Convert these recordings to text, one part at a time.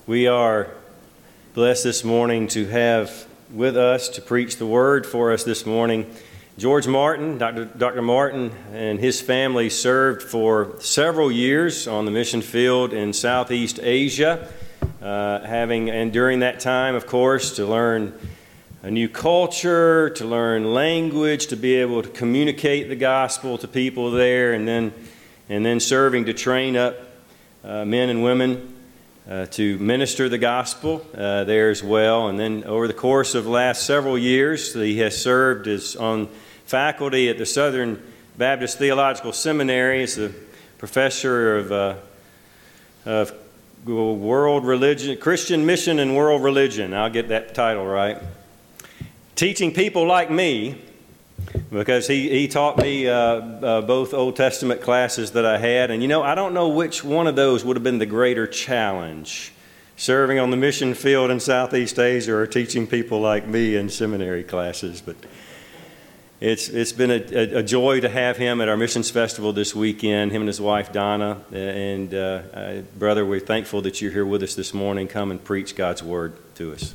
We are blessed this morning to have with us to preach the word for us this morning George Martin. Dr. Martin and his family served for several years on the mission field in Southeast Asia, and during that time, of course, to learn a new culture, to learn language, to be able to communicate the gospel to people there, and then serving to train up men and women to minister the gospel there as well. And then over the course of the last several years, he has served as on faculty at the Southern Baptist Theological Seminary as a professor of world religion, Christian mission and world religion. I'll get that title right. Teaching people like me, because he taught me both Old Testament classes that I had. And I don't know which one of those would have been the greater challenge, serving on the mission field in Southeast Asia or teaching people like me in seminary classes. But it's been a joy to have him at our missions festival this weekend, him and his wife Donna. And brother, we're thankful that you're here with us this morning. Come and preach God's word to us.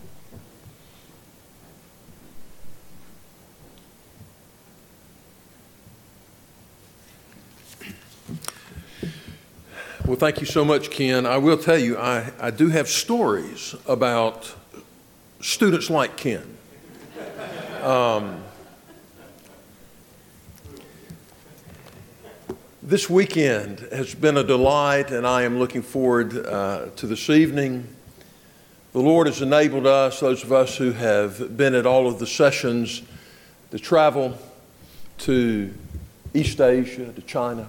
Well, thank you so much, Ken. I will tell you, I do have stories about students like Ken. This weekend has been a delight, and I am looking forward to this evening. The Lord has enabled us, those of us who have been at all of the sessions, to travel to East Asia, to China,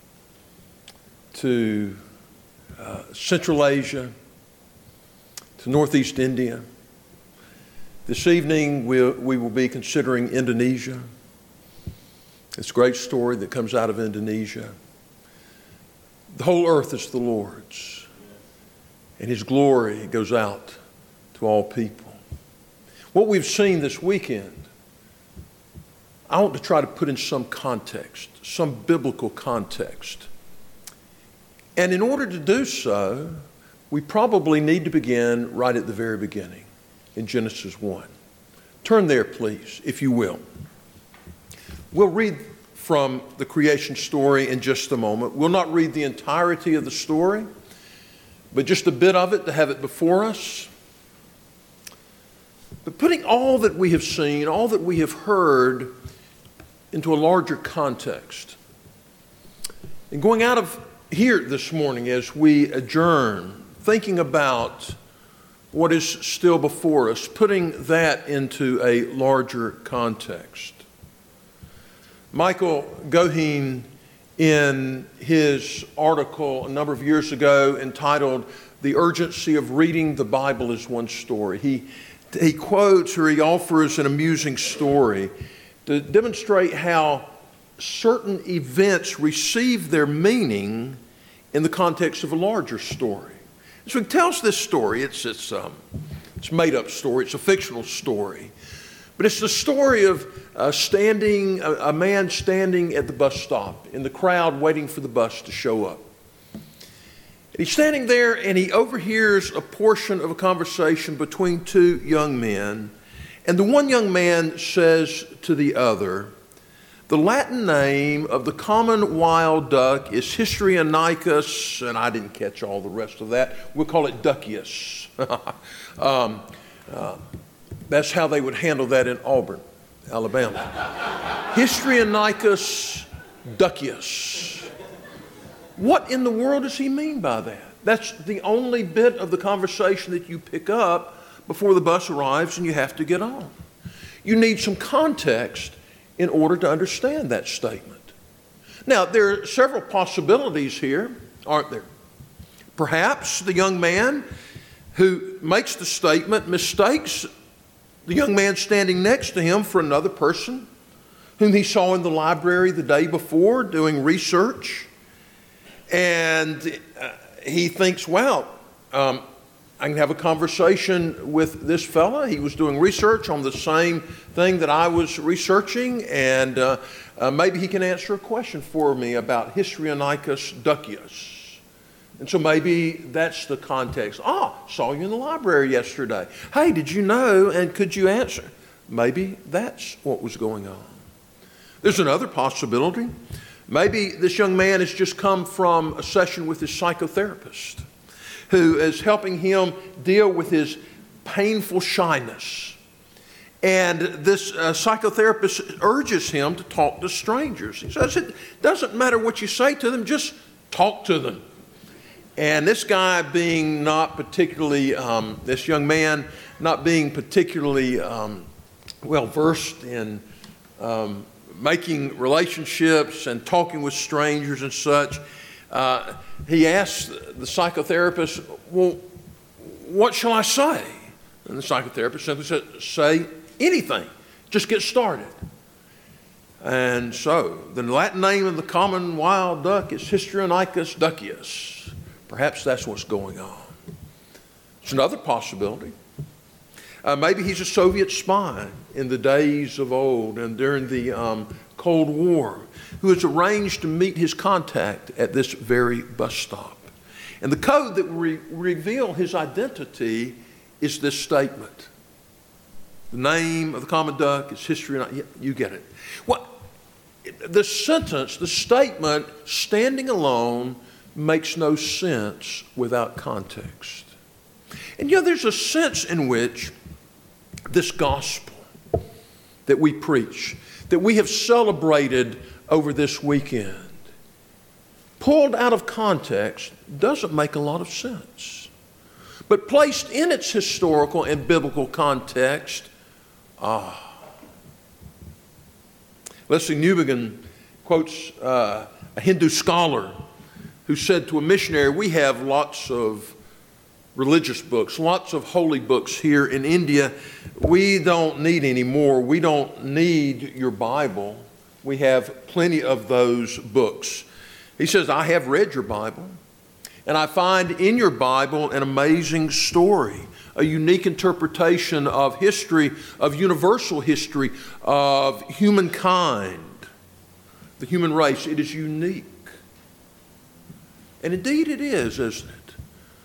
to Central Asia, to Northeast India. This evening we will be considering Indonesia. It's a great story that comes out of Indonesia. The whole earth is the Lord's, and His glory goes out to all people. What we've seen this weekend, I want to try to put in some context, some biblical context. And in order to do so, we probably need to begin right at the very beginning, in Genesis 1. Turn there, please, if you will. We'll read from the creation story in just a moment. We'll not read the entirety of the story, but just a bit of it to have it before us. But putting all that we have seen, all that we have heard into a larger context, and going out of here this morning as we adjourn, thinking about what is still before us, putting that into a larger context. Michael Goheen, in his article a number of years ago entitled "The Urgency of Reading the Bible as One Story," he quotes, or he offers an amusing story to demonstrate how certain events receive their meaning in the context of a larger story. So he tells this story. It's a made-up story. It's a fictional story. But it's the story of a man standing at the bus stop in the crowd waiting for the bus to show up. And he's standing there and he overhears a portion of a conversation between two young men. And the one young man says to the other, "The Latin name of the common wild duck is Histrionicus," and I didn't catch all the rest of that. We'll call it Duckius. That's how they would handle that in Auburn, Alabama. Histrionicus duckius. What in the world does he mean by that? That's the only bit of the conversation that you pick up before the bus arrives and you have to get on. You need some context in order to understand that statement. Now, there are several possibilities here, aren't there? Perhaps the young man who makes the statement mistakes the young man standing next to him for another person whom he saw in the library the day before doing research. And he thinks, wow, I can have a conversation with this fella. He was doing research on the same thing that I was researching, and maybe he can answer a question for me about Histrionicus duckius. And so maybe that's the context. Saw you in the library yesterday. Hey, did you know, and could you answer? Maybe that's what was going on. There's another possibility. Maybe this young man has just come from a session with his psychotherapist, who is helping him deal with his painful shyness. And this psychotherapist urges him to talk to strangers. He says, it doesn't matter what you say to them, just talk to them. And this guy being not particularly, this young man not being particularly well versed in making relationships and talking with strangers and such, he asked the psychotherapist, well, what shall I say? And the psychotherapist simply said, say anything. Just get started. And so, the Latin name of the common wild duck is Histrionicus ducius. Perhaps that's what's going on. It's another possibility. Maybe he's a Soviet spy in the days of old and during the Cold War, who has arranged to meet his contact at this very bus stop. And the code that will reveal his identity is this statement. The name of the common duck is Histrionicus. You get it. The sentence, the statement, standing alone, makes no sense without context. And there's a sense in which this gospel that we preach, that we have celebrated over this weekend, pulled out of context, doesn't make a lot of sense. But placed in its historical and biblical context, Leslie Newbigin quotes a Hindu scholar who said to a missionary, we have lots of religious books, lots of holy books here in India. We don't need any more. We don't need your Bible. We have plenty of those books. He says, I have read your Bible, and I find in your Bible an amazing story, a unique interpretation of history, of universal history, of humankind, the human race. It is unique. And indeed it is, isn't it?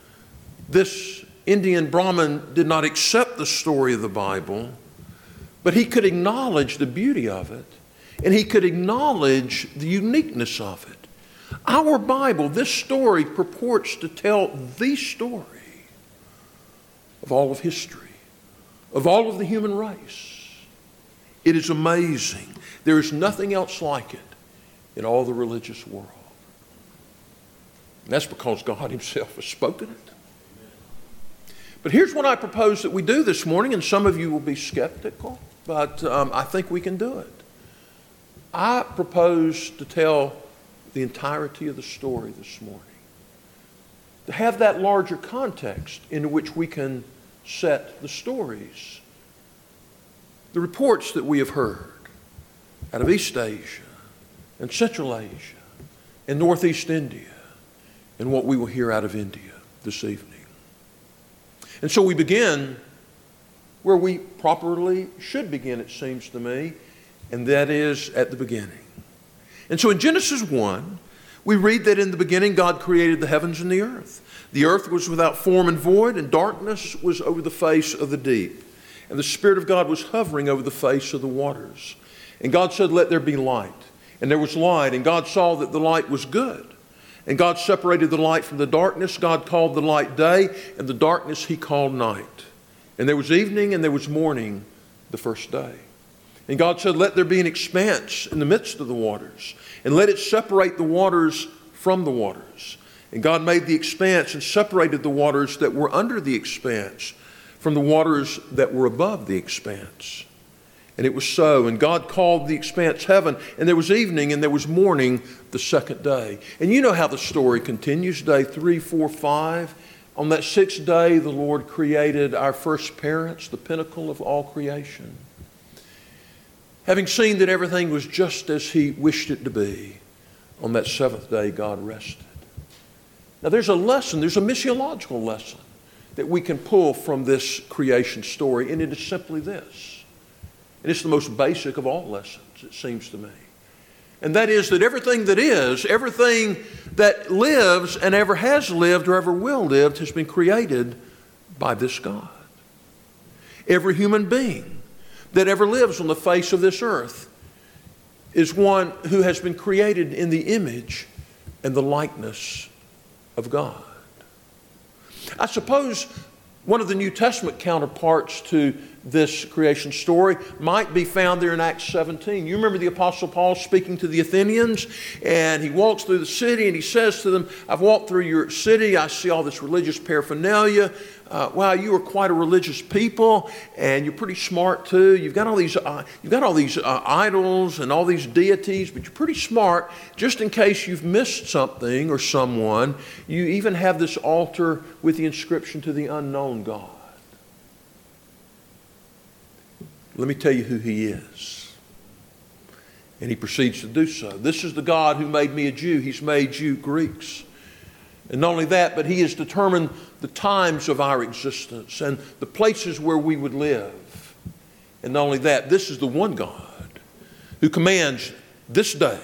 This Indian Brahmin did not accept the story of the Bible, but he could acknowledge the beauty of it, and he could acknowledge the uniqueness of it. Our Bible, this story, purports to tell the story of all of history, of all of the human race. It is amazing. There is nothing else like it in all the religious world. And that's because God Himself has spoken it. But here's what I propose that we do this morning, and some of you will be skeptical, but I think we can do it. I propose to tell the entirety of the story this morning, to have that larger context in which we can set the stories, the reports that we have heard out of East Asia and Central Asia and Northeast India, and what we will hear out of India this evening. And so we begin where we properly should begin, it seems to me, and that is at the beginning. And so in Genesis 1, we read that in the beginning God created the heavens and the earth. The earth was without form and void, and darkness was over the face of the deep. And the Spirit of God was hovering over the face of the waters. And God said, let there be light. And there was light, and God saw that the light was good. And God separated the light from the darkness. God called the light day, and the darkness He called night. And there was evening and there was morning the first day. And God said, let there be an expanse in the midst of the waters, and let it separate the waters from the waters. And God made the expanse and separated the waters that were under the expanse from the waters that were above the expanse. And it was so. And God called the expanse heaven. And there was evening and there was morning the second day. And you know how the story continues. Day 3, 4, 5. On that sixth day, the Lord created our first parents, the pinnacle of all creation. Having seen that everything was just as He wished it to be, on that seventh day, God rested. Now there's a lesson, there's a missiological lesson that we can pull from this creation story, and it is simply this. And it's the most basic of all lessons, it seems to me. And that is that everything that lives and ever has lived or ever will live has been created by this God. Every human being that ever lives on the face of this earth is one who has been created in the image and the likeness of God. I suppose one of the New Testament counterparts to this creation story might be found there in Acts 17. You remember the Apostle Paul speaking to the Athenians, and he walks through the city and he says to them, I've walked through your city, I see all this religious paraphernalia. Wow, you are quite a religious people, and you're pretty smart too. You've got all these idols and all these deities, but you're pretty smart. Just in case you've missed something or someone, you even have this altar with the inscription to the unknown God. Let me tell you who He is. And he proceeds to do so. This is the God who made me a Jew. He's made you Greeks. And not only that, but He has determined the times of our existence and the places where we would live. And not only that, this is the one God who commands this day,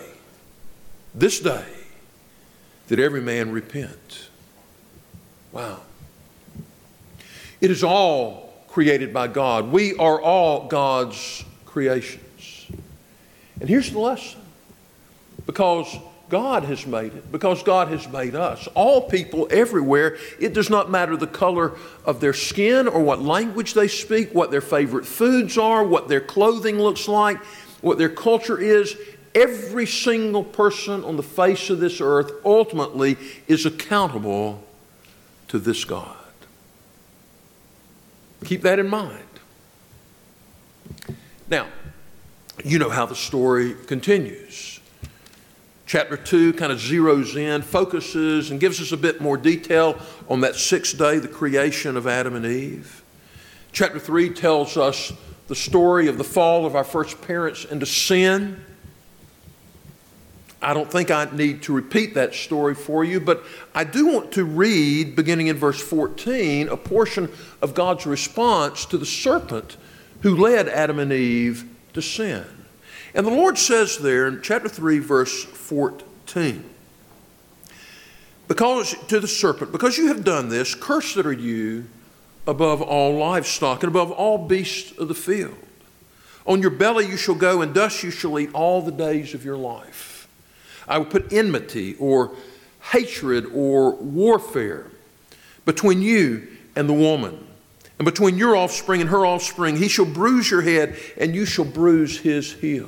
that every man repent. Wow. It is all created by God. We are all God's creations. And here's the lesson. Because God has made it, because God has made us, all people everywhere, it does not matter the color of their skin or what language they speak, what their favorite foods are, what their clothing looks like, what their culture is. Every single person on the face of this earth ultimately is accountable to this God. Keep that in mind. Now, you know how the story continues. Chapter 2 kind of zeroes in, focuses, and gives us a bit more detail on that sixth day, the creation of Adam and Eve. Chapter 3 tells us the story of the fall of our first parents into sin. I don't think I need to repeat that story for you, but I do want to read, beginning in verse 14, a portion of God's response to the serpent who led Adam and Eve to sin. And the Lord says there in chapter 3, verse 14, to the serpent, because you have done this, cursed are you above all livestock and above all beasts of the field. On your belly you shall go, and dust you shall eat all the days of your life. I will put enmity or hatred or warfare between you and the woman, and between your offspring and her offspring. He shall bruise your head, and you shall bruise his heel.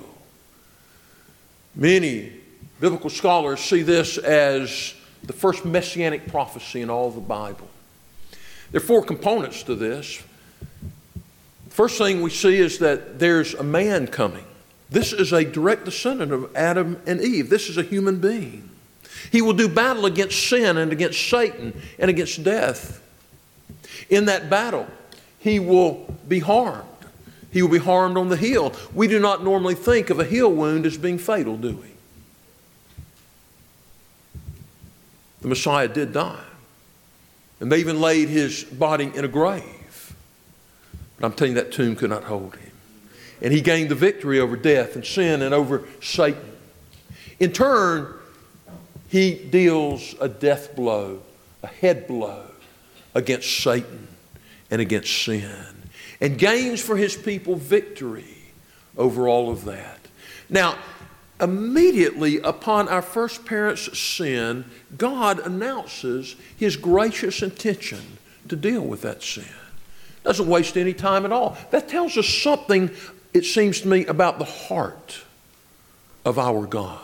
Many biblical scholars see this as the first messianic prophecy in all the Bible. There are four components to this. The first thing we see is that there's a man coming. This is a direct descendant of Adam and Eve. This is a human being. He will do battle against sin and against Satan and against death. In that battle, he will be harmed. He will be harmed on the heel. We do not normally think of a heel wound as being fatal, do we? The Messiah did die. And they even laid his body in a grave. But I'm telling you, that tomb could not hold him. And he gained the victory over death and sin and over Satan. In turn, he deals a death blow, a head blow against Satan and against sin, and gains for his people victory over all of that. Now, immediately upon our first parents' sin, God announces his gracious intention to deal with that sin. Doesn't waste any time at all. That tells us something, it seems to me, about the heart of our God.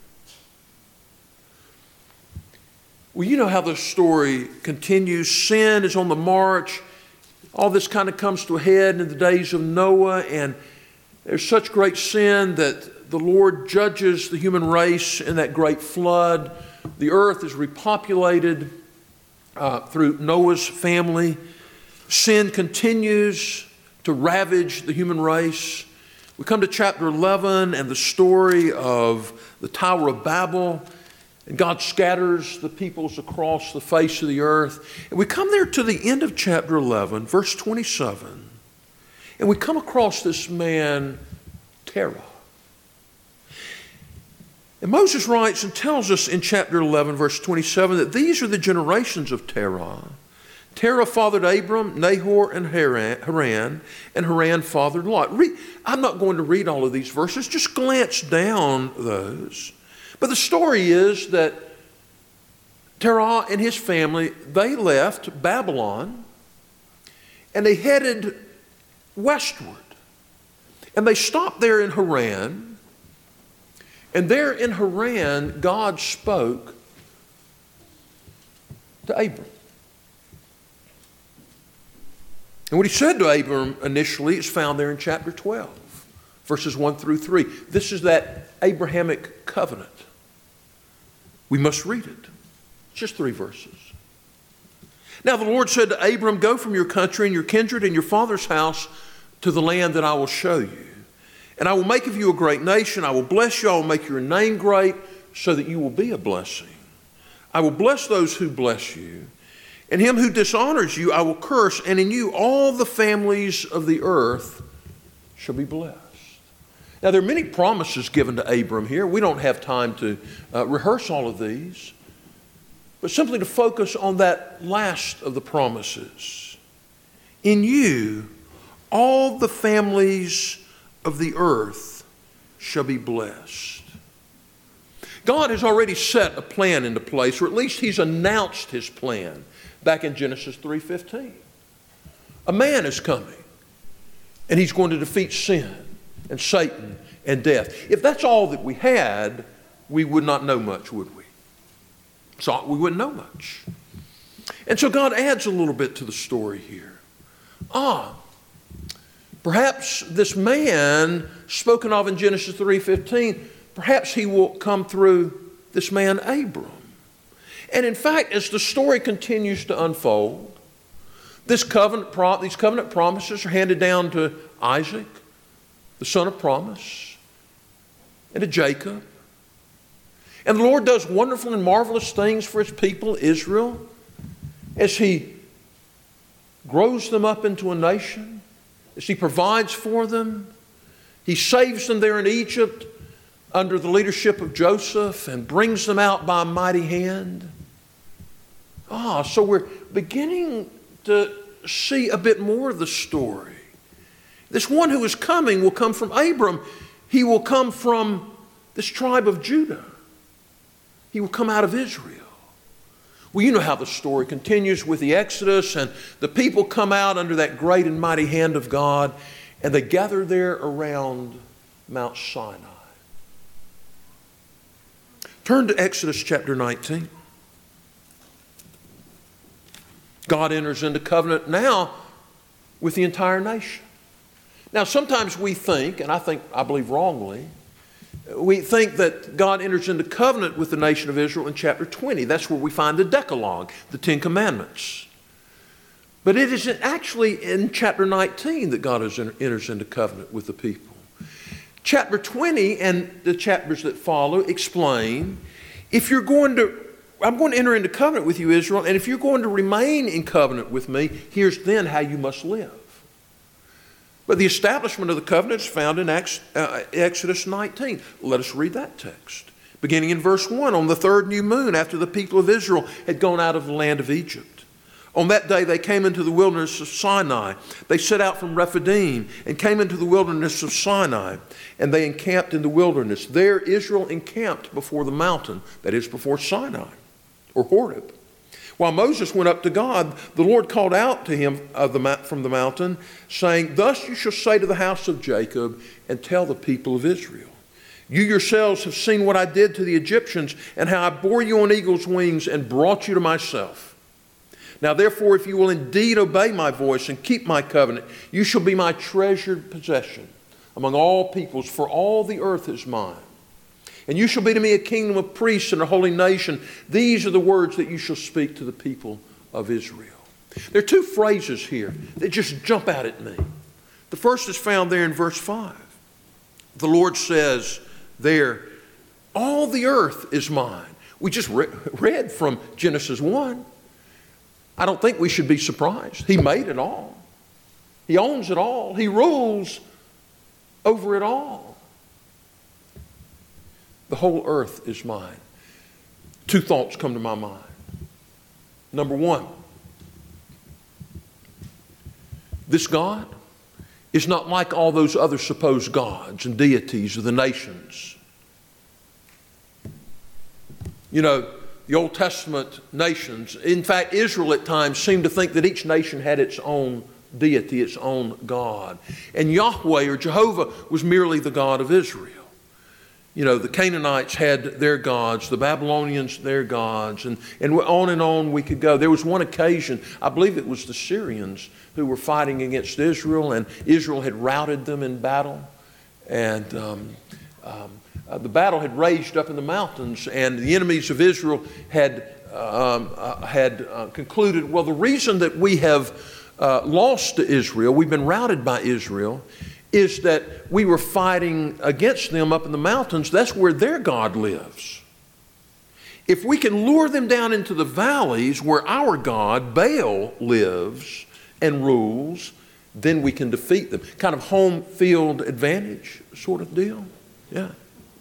Well, you know how the story continues. Sin is on the march. All this kind of comes to a head in the days of Noah, and there's such great sin that the Lord judges the human race in that great flood. The earth is repopulated through Noah's family. Sin continues to ravage the human race. We come to chapter 11 and the story of the Tower of Babel, and God scatters the peoples across the face of the earth. And we come there to the end of chapter 11, verse 27, and we come across this man, Terah. And Moses writes and tells us in chapter 11, verse 27, that these are the generations of Terah. Terah fathered Abram, Nahor, and Haran, and Haran fathered Lot. I'm not going to read all of these verses, just glance down those. But the story is that Terah and his family, they left Babylon, and they headed westward. And they stopped there in Haran, and there in Haran, God spoke to Abram. And what he said to Abram initially is found there in chapter 12, verses 1 through 3. This is that Abrahamic covenant. We must read it. It's just 3 verses. Now the Lord said to Abram, "Go from your country and your kindred and your father's house to the land that I will show you. And I will make of you a great nation. I will bless you. I will make your name great so that you will be a blessing. I will bless those who bless you. And him who dishonors you I will curse. And in you all the families of the earth shall be blessed." Now there are many promises given to Abram here. We don't have time to rehearse all of these. But simply to focus on that last of the promises. In you all the families of the earth shall be blessed. God has already set a plan into place, or at least he's announced his plan back in Genesis 3:15. A man is coming, and he's going to defeat sin and Satan and death. If that's all that we had, we would not know much, would we? So we wouldn't know much. And so God adds a little bit to the story here. Perhaps this man spoken of in Genesis 3:15, perhaps he will come through this man Abram. And in fact, as the story continues to unfold, these covenant promises are handed down to Isaac, the son of promise, and to Jacob. And the Lord does wonderful and marvelous things for his people, Israel, as he grows them up into a nation, as he provides for them. He saves them there in Egypt under the leadership of Joseph and brings them out by a mighty hand. So we're beginning to see a bit more of the story. This one who is coming will come from Abram. He will come from this tribe of Judah. He will come out of Israel. Well, you know how the story continues with the Exodus, and the people come out under that great and mighty hand of God, and they gather there around Mount Sinai. Turn to Exodus chapter 19. God enters into covenant now with the entire nation. Now, sometimes we think, and I believe wrongly, we think that God enters into covenant with the nation of Israel in chapter 20. That's where we find the Decalogue, the 10 Commandments. But it is actually in chapter 19 that God enters into covenant with the people. Chapter 20 and the chapters that follow explain, I'm going to enter into covenant with you, Israel, and if you're going to remain in covenant with me, here's then how you must live. But the establishment of the covenant is found in Exodus 19. Let us read that text. Beginning in verse 1, on the 3rd new moon, after the people of Israel had gone out of the land of Egypt. On that day they came into the wilderness of Sinai. They set out from Rephidim and came into the wilderness of Sinai, and they encamped in the wilderness. There Israel encamped before the mountain, that is, before Sinai, or Horeb. While Moses went up to God, the Lord called out to him from the mountain, saying, "Thus you shall say to the house of Jacob, and tell the people of Israel, you yourselves have seen what I did to the Egyptians, and how I bore you on eagle's wings and brought you to myself. Now therefore, if you will indeed obey my voice and keep my covenant, you shall be my treasured possession among all peoples, for all the earth is mine. And you shall be to me a kingdom of priests and a holy nation. These are the words that you shall speak to the people of Israel." There are 2 phrases here that just jump out at me. The first is found there in verse 5. The Lord says there, all the earth is mine. We just read from Genesis 1. I don't think we should be surprised. He made it all. He owns it all. He rules over it all. The whole earth is mine. Two thoughts come to my mind. Number one, this God is not like all those other supposed gods and deities of the nations. You know, the Old Testament nations, in fact, Israel at times seemed to think that each nation had its own deity, its own God. And Yahweh or Jehovah was merely the God of Israel. You know, the Canaanites had their gods, the Babylonians their gods, and on we could go. There was one occasion, I believe it was the Syrians who were fighting against Israel, and Israel had routed them in battle. And the battle had raged up in the mountains, and the enemies of Israel had concluded, well, the reason that we have lost to Israel, we've been routed by Israel, is that we were fighting against them up in the mountains. That's where their God lives. If we can lure them down into the valleys where our God, Baal, lives and rules, then we can defeat them. Kind of home field advantage sort of deal. Yeah.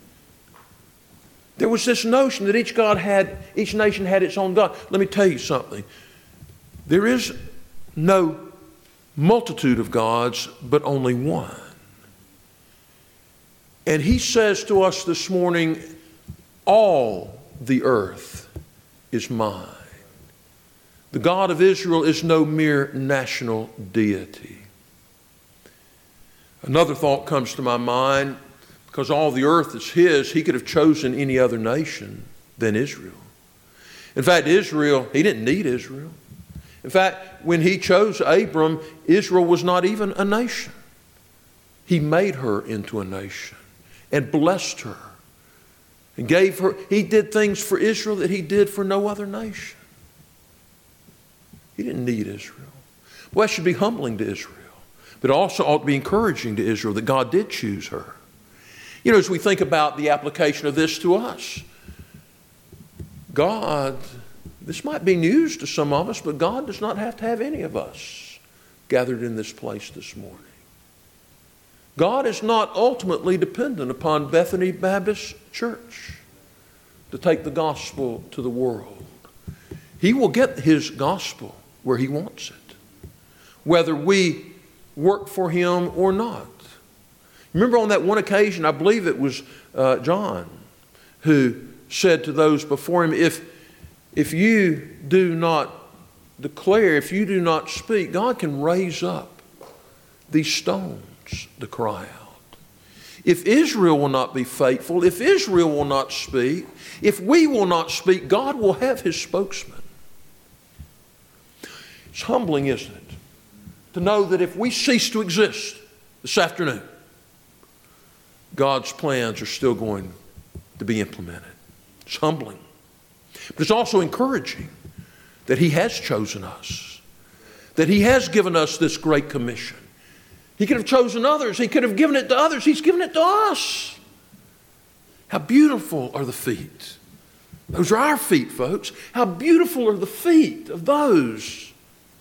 There was this notion that each nation had its own God. Let me tell you something. There is no multitude of gods, but only one. And he says to us this morning, all the earth is mine. The God of Israel is no mere national deity. Another thought comes to my mind, because all the earth is his, he could have chosen any other nation than Israel. In fact, Israel, he didn't need Israel. In fact, when he chose Abram, Israel was not even a nation. He made her into a nation and blessed her and gave her, he did things for Israel that he did for no other nation. He didn't need Israel. Well, that should be humbling to Israel, but also ought to be encouraging to Israel that God did choose her. You know, as we think about the application of this to us, God, this might be news to some of us, but God does not have to have any of us gathered in this place this morning. God is not ultimately dependent upon Bethany Baptist Church to take the gospel to the world. He will get his gospel where he wants it, whether we work for him or not. Remember on that one occasion, I believe it was John who said to those before him, if you do not declare, if you do not speak, God can raise up these stones to cry out. If Israel will not be faithful, if Israel will not speak, if we will not speak, God will have his spokesman. It's humbling, isn't it, to know that if we cease to exist this afternoon, God's plans are still going to be implemented. It's humbling. But it's also encouraging that he has chosen us, that he has given us this great commission. He could have chosen others. He could have given it to others. He's given it to us. How beautiful are the feet. Those are our feet, folks. How beautiful are the feet of those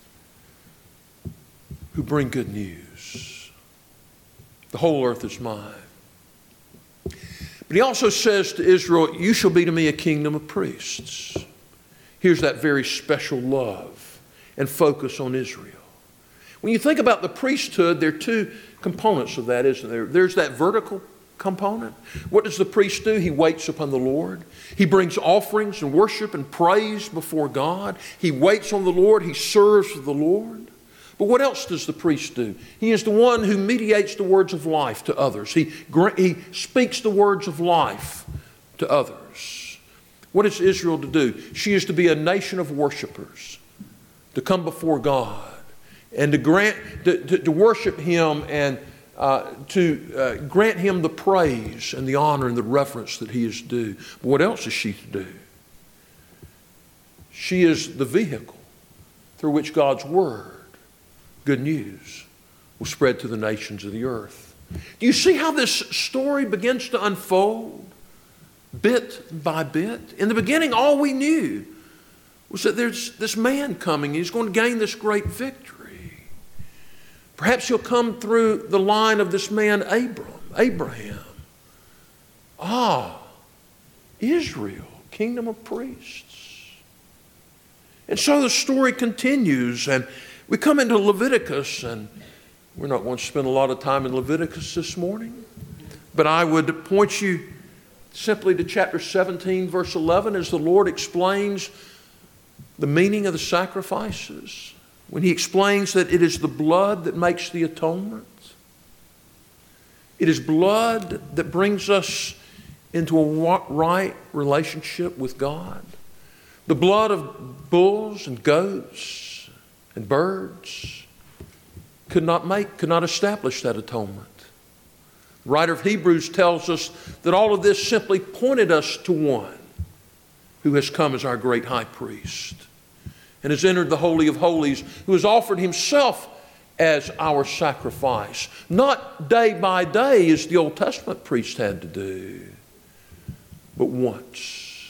who bring good news. The whole earth is mine. But he also says to Israel, you shall be to me a kingdom of priests. Here's that very special love and focus on Israel. When you think about the priesthood, there are two components of that, isn't there? There's that vertical component. What does the priest do? He waits upon the Lord. He brings offerings and worship and praise before God. He waits on the Lord. He serves the Lord. But what else does the priest do? He is the one who mediates the words of life to others. He speaks the words of life to others. What is Israel to do? She is to be a nation of worshipers, to come before God and to worship him and to grant him the praise and the honor and the reverence that he is due. But what else is she to do? She is the vehicle through which God's word, good news, will spread to the nations of the earth. Do you see how this story begins to unfold bit by bit? In the beginning, all we knew was that there's this man coming. He's going to gain this great victory. Perhaps he'll come through the line of this man Abraham. Israel, kingdom of priests. And so the story continues, and we come into Leviticus, and we're not going to spend a lot of time in Leviticus this morning, but I would point you simply to chapter 17, verse 11, as the Lord explains the meaning of the sacrifices. When He explains that it is the blood that makes the atonement. It is blood that brings us into a right relationship with God. The blood of bulls and goats and birds could not establish that atonement. The writer of Hebrews tells us that all of this simply pointed us to one who has come as our great high priest and has entered the Holy of Holies, who has offered Himself as our sacrifice. Not day by day as the Old Testament priest had to do, but once.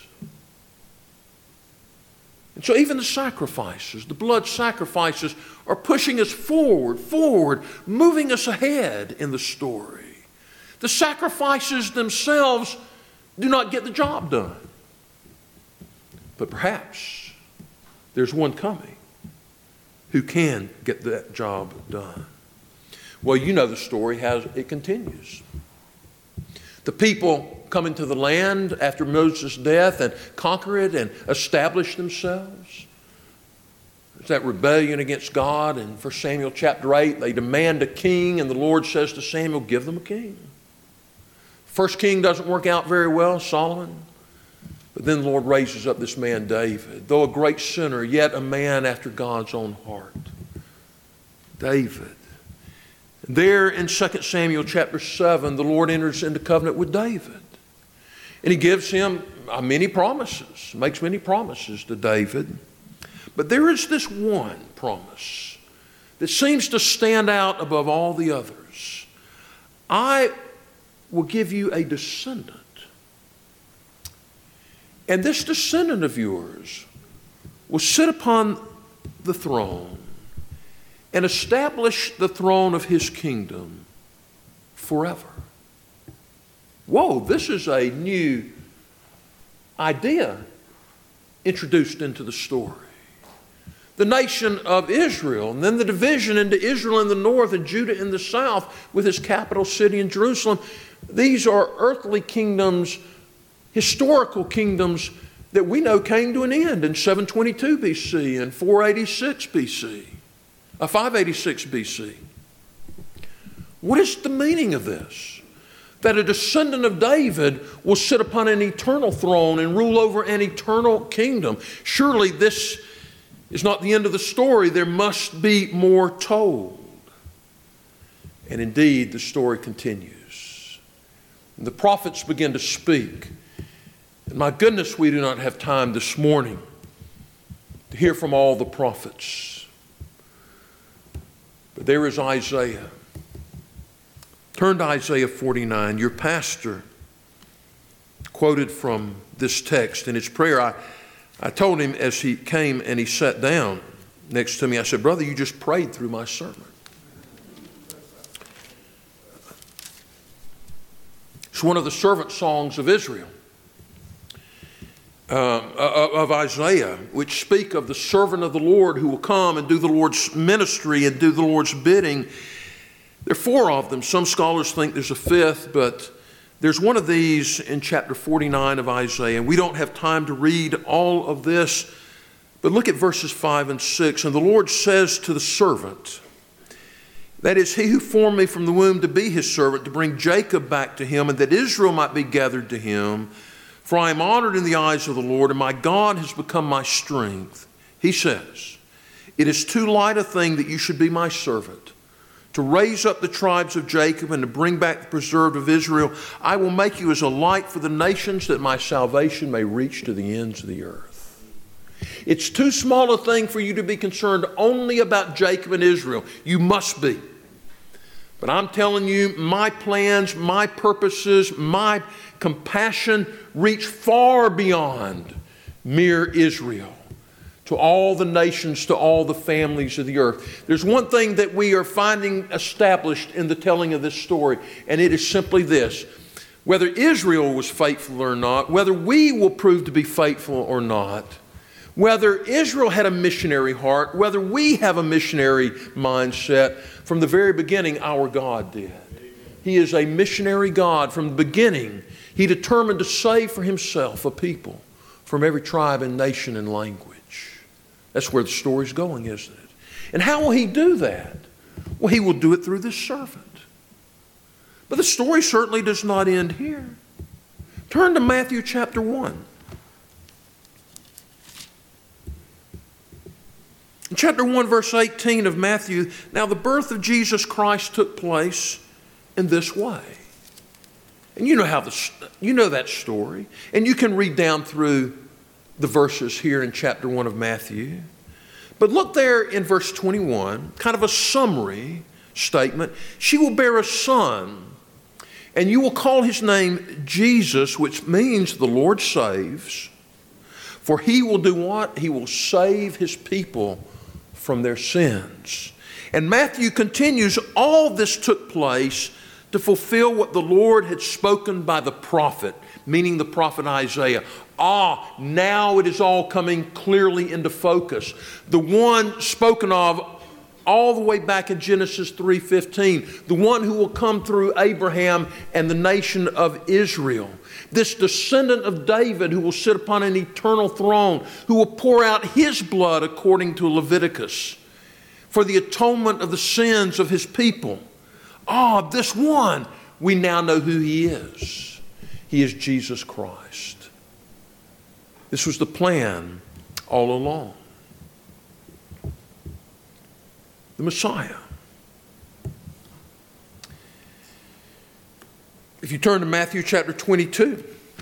And so even the sacrifices, the blood sacrifices, are pushing us forward, moving us ahead in the story. The sacrifices themselves do not get the job done. But perhaps there's one coming who can get that job done. Well, you know the story, how it continues. The people come into the land after Moses' death and conquer it and establish themselves. There's that rebellion against God in 1 Samuel chapter 8. They demand a king, and the Lord says to Samuel, give them a king. First king doesn't work out very well, Solomon. But then the Lord raises up this man David. Though a great sinner, yet a man after God's own heart. David. And there in 2 Samuel chapter 7, the Lord enters into covenant with David. And He gives him many promises, makes many promises to David. But there is this one promise that seems to stand out above all the others. I will give you a descendant. And this descendant of yours will sit upon the throne and establish the throne of His kingdom forever. Whoa, this is a new idea introduced into the story. The nation of Israel, and then the division into Israel in the north and Judah in the south with its capital city in Jerusalem. These are earthly kingdoms, historical kingdoms that we know came to an end in 722 BC and 486 BC, 586 BC. What is the meaning of this? That a descendant of David will sit upon an eternal throne and rule over an eternal kingdom. Surely this is not the end of the story. There must be more told. And indeed, the story continues. And the prophets begin to speak. And my goodness, we do not have time this morning to hear from all the prophets. But there is Isaiah. Turn to Isaiah 49. Your pastor quoted from this text in his prayer. I told him as he came and he sat down next to me, I said, brother, you just prayed through my sermon. It's one of the servant songs of Israel, of Isaiah, which speak of the servant of the Lord who will come and do the Lord's ministry and do the Lord's bidding. There are four of them. Some scholars think there's a fifth, but there's one of these in chapter 49 of Isaiah. And we don't have time to read all of this, but look at verses 5 and 6. And the Lord says to the servant, that is, he who formed me from the womb to be his servant, to bring Jacob back to him, and that Israel might be gathered to him. For I am honored in the eyes of the Lord, and my God has become my strength. He says, it is too light a thing that you should be my servant, to raise up the tribes of Jacob and to bring back the preserved of Israel. I will make you as a light for the nations, that my salvation may reach to the ends of the earth. It's too small a thing for you to be concerned only about Jacob and Israel. You must be. But I'm telling you, my plans, my purposes, my compassion reach far beyond mere Israel, to all the nations, to all the families of the earth. There's one thing that we are finding established in the telling of this story, and it is simply this. whether Israel was faithful or not, whether we will prove to be faithful or not, whether Israel had a missionary heart, whether we have a missionary mindset. From the very beginning, our God did. He is a missionary God. From the beginning, He determined to save for Himself a people from every tribe and nation and language. That's where the story's going, isn't it? And how will He do that? Well, He will do it through this servant. But the story certainly does not end here. Turn to Matthew chapter 1. In chapter 1, verse 18 of Matthew, now the birth of Jesus Christ took place in this way. And you know that story. And you can read down through the verses here in chapter 1 of Matthew. But look there in verse 21, kind of a summary statement. She will bear a son, and you will call his name Jesus, which means the Lord saves. For He will do what? He will save His people from their sins. And Matthew continues, all this took place to fulfill what the Lord had spoken by the prophet, meaning the prophet Isaiah. Now it is all coming clearly into focus. The one spoken of all the way back in Genesis 3:15, the one who will come through Abraham and the nation of Israel. This descendant of David who will sit upon an eternal throne, who will pour out His blood according to Leviticus for the atonement of the sins of His people. This one, we now know who He is. He is Jesus Christ. This was the plan all along. The Messiah. If you turn to Matthew chapter 22,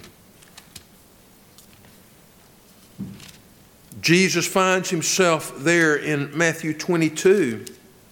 Jesus finds Himself there in Matthew 22,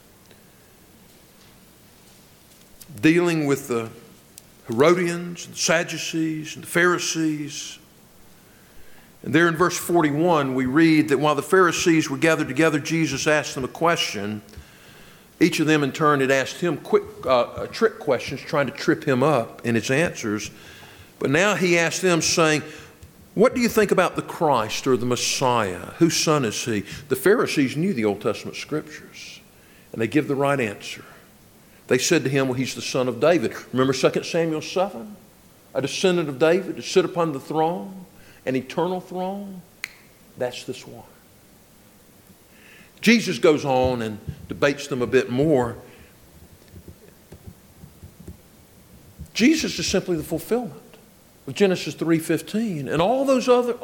dealing with the Herodians, and the Sadducees, and the Pharisees. And there in verse 41, we read that while the Pharisees were gathered together, Jesus asked them a question. Each of them in turn had asked Him trick questions, trying to trip Him up in His answers. But now He asked them, saying, what do you think about the Christ or the Messiah? Whose son is He? The Pharisees knew the Old Testament Scriptures, and they give the right answer. They said to Him, well, He's the son of David. Remember 2 Samuel 7? A descendant of David to sit upon the throne, an eternal throne. That's this one. Jesus goes on and debates them a bit more. Jesus is simply the fulfillment of Genesis 3:15 and all those other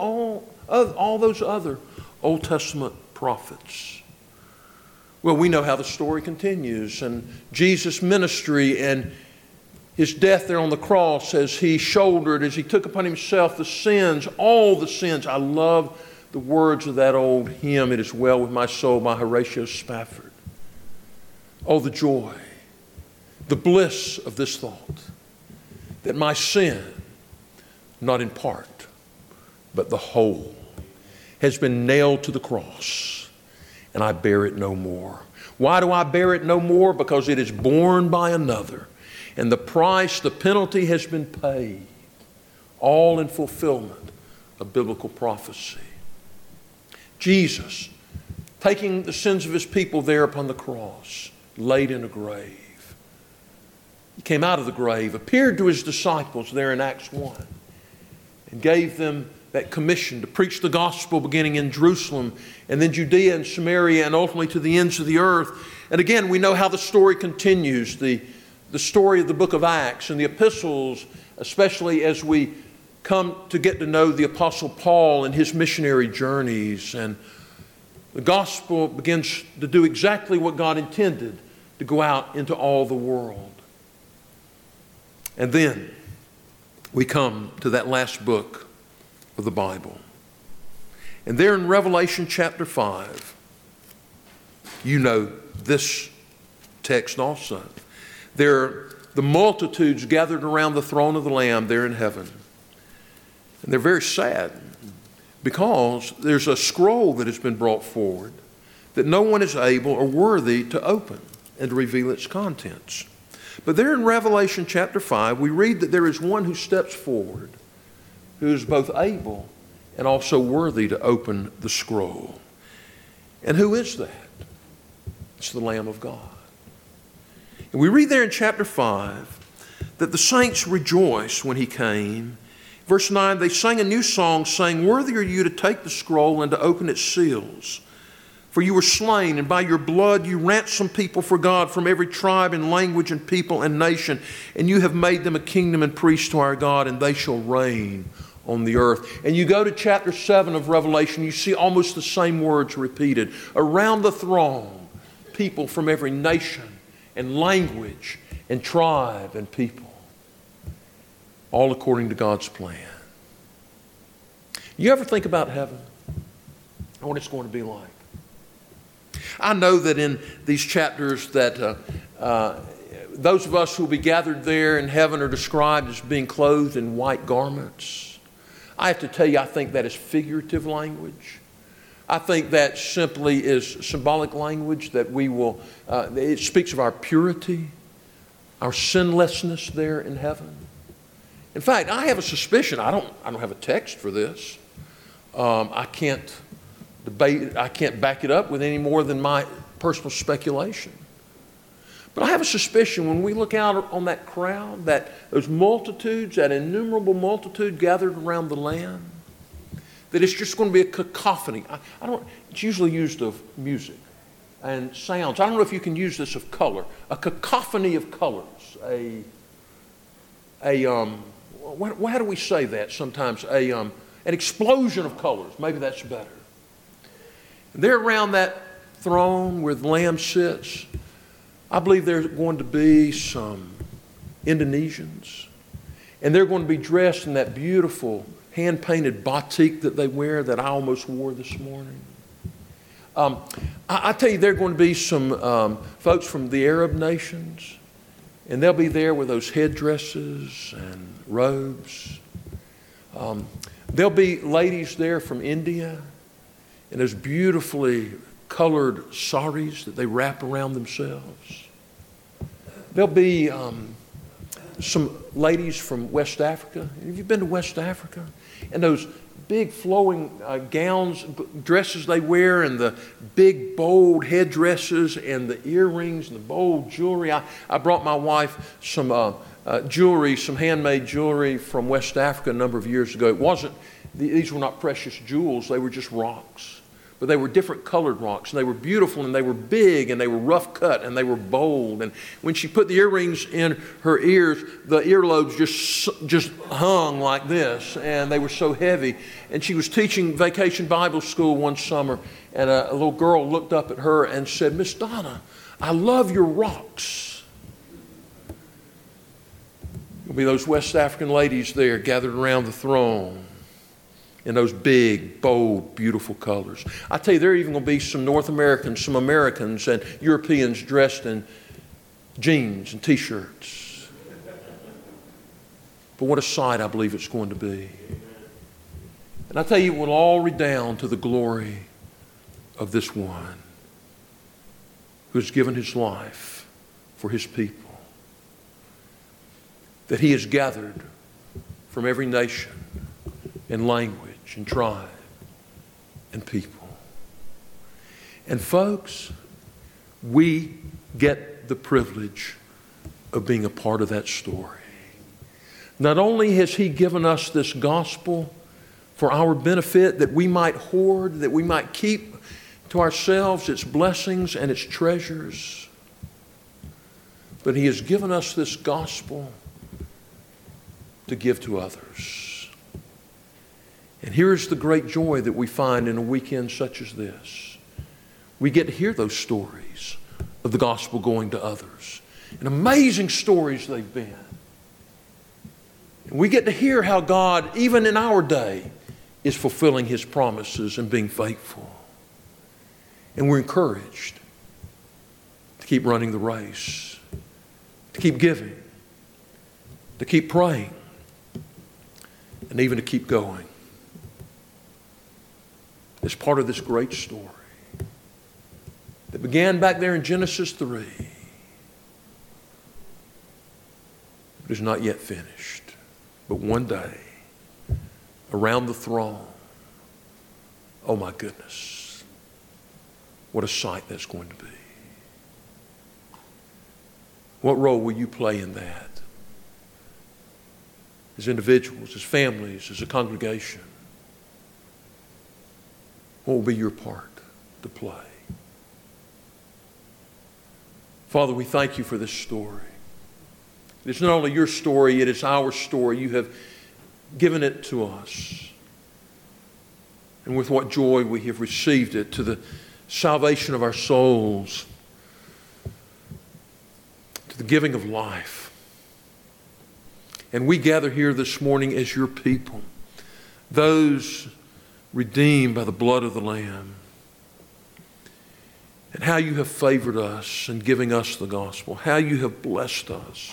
Old Testament prophets. Well, we know how the story continues, and Jesus' ministry and His death there on the cross as He shouldered, as He took upon Himself the sins, all the sins. I love the words of that old hymn, It Is Well With My Soul, by Horatio Spafford. Oh, the joy, the bliss of this thought, that my sin, not in part, but the whole, has been nailed to the cross, and I bear it no more. Why do I bear it no more? Because it is borne by another, and the price, the penalty has been paid, all in fulfillment of biblical prophecy. Jesus, taking the sins of His people there upon the cross, laid in a grave. He came out of the grave, appeared to His disciples there in Acts 1, and gave them that commission to preach the gospel beginning in Jerusalem and then Judea and Samaria and ultimately to the ends of the earth. And again, we know how the story continues, the story of the book of Acts and the epistles, especially as we come to get to know the Apostle Paul and his missionary journeys. And the gospel begins to do exactly what God intended, to go out into all the world. And then we come to that last book of the Bible. And there in Revelation chapter 5, you know this text also. There are the multitudes gathered around the throne of the Lamb there in heaven. And they're very sad because there's a scroll that has been brought forward that no one is able or worthy to open and to reveal its contents. But there in Revelation chapter 5, we read that there is one who steps forward, who is both able and also worthy to open the scroll. And who is that? It's the Lamb of God. And we read there in chapter 5 that the saints rejoiced when he came. Verse 9, they sang a new song, saying, "Worthy are you to take the scroll and to open its seals. For you were slain, and by your blood you ransomed people for God from every tribe and language and people and nation. And you have made them a kingdom and priests to our God, and they shall reign on the earth." And you go to chapter 7 of Revelation, you see almost the same words repeated. Around the throne, people from every nation and language and tribe and people, all according to God's plan. You ever think about heaven and what it's going to be like? I know that in these chapters that those of us who will be gathered there in heaven are described as being clothed in white garments. I have to tell you, I think that is figurative language. I think that simply is symbolic language that we will, it speaks of our purity, our sinlessness there in heaven. In fact, I have a suspicion, I don't have a text for this. I can't debate, I can't back it up with any more than my personal speculation. But I have a suspicion when we look out on that crowd, that those multitudes, that innumerable multitude gathered around the Lamb, that it's just going to be a cacophony. It's usually used of music and sounds. I don't know if you can use this of color. A cacophony of colors. How do we say that sometimes? An explosion of colors. Maybe that's better. And there around that throne where the Lamb sits, I believe there's going to be some Indonesians. And they're going to be dressed in that beautiful hand-painted batik that they wear that I almost wore this morning. I tell you, there are going to be some folks from the Arab nations, and they'll be there with those headdresses and robes. There'll be ladies there from India in those beautifully colored saris that they wrap around themselves. There'll be some ladies from West Africa. Have you been to West Africa? And those big flowing gowns, dresses they wear, and the big bold headdresses and the earrings and the bold jewelry. I brought my wife some jewelry, some handmade jewelry from West Africa a number of years ago. These were not precious jewels, they were just rocks. But they were different colored rocks, and they were beautiful, and they were big, and they were rough cut, and they were bold. And when she put the earrings in her ears, the earlobes just hung like this, and they were so heavy. And she was teaching Vacation Bible School one summer, and a little girl looked up at her and said, "Miss Donna, I love your rocks." There'll be those West African ladies there gathered around the throne in those big, bold, beautiful colors. I tell you, there are even going to be some North Americans, some Americans and Europeans dressed in jeans and T-shirts. But what a sight I believe it's going to be. And I tell you, it will all redound to the glory of this one who has given his life for his people, that he has gathered from every nation and language and tribe and people. And folks, we get the privilege of being a part of that story. Not only has he given us this gospel for our benefit, that we might hoard, that we might keep to ourselves its blessings and its treasures, but he has given us this gospel to give to others. And here's the great joy that we find in a weekend such as this. We get to hear those stories of the gospel going to others. And amazing stories they've been. And we get to hear how God, even in our day, is fulfilling his promises and being faithful. And we're encouraged to keep running the race, to keep giving, to keep praying, and even to keep going. As part of this great story that began back there in Genesis 3. It is not yet finished. But one day, around the throne, oh my goodness, what a sight that's going to be. What role will you play in that? As individuals, as families, as a congregation? What will be your part to play? Father, we thank you for this story. It's not only your story, it is our story. You have given it to us. And with what joy we have received it to the salvation of our souls, to the giving of life. And we gather here this morning as your people, those redeemed by the blood of the Lamb. And how you have favored us in giving us the gospel, how you have blessed us.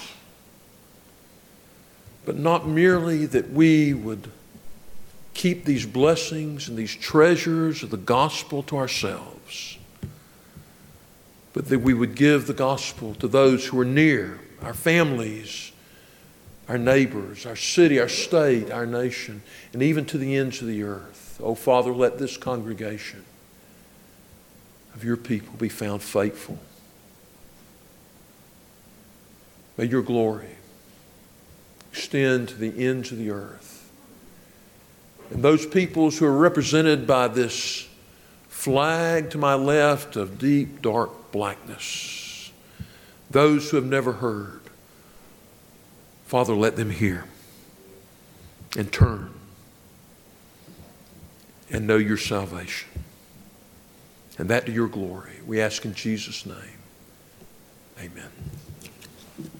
But not merely that we would keep these blessings and these treasures of the gospel to ourselves, but that we would give the gospel to those who are near, our families, our neighbors, our city, our state, our nation, and even to the ends of the earth. Oh, Father, let this congregation of your people be found faithful. May your glory extend to the ends of the earth. And those peoples who are represented by this flag to my left of deep, dark blackness, those who have never heard, Father, let them hear and turn and know your salvation. And that to your glory. We ask in Jesus' name. Amen.